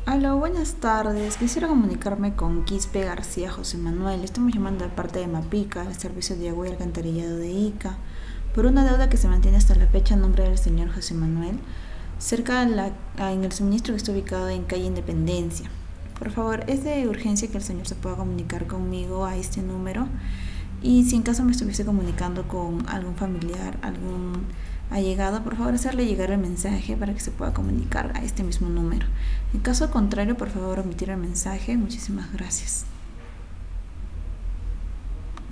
Aló, buenas tardes. Quisiera comunicarme con Quispe García José Manuel. Estamos llamando de parte de Mapica, el servicio de agua y alcantarillado de Ica, por una deuda que se mantiene hasta la fecha a nombre del señor José Manuel, en el suministro que está ubicado en calle Independencia. Por favor, es de urgencia que el señor se pueda comunicar conmigo a este número. Y si en caso me estuviese comunicando con algún familiar, algún allegado, por favor hacerle llegar el mensaje para que se pueda comunicar a este mismo número. En caso contrario, por favor omitir el mensaje. Muchísimas gracias.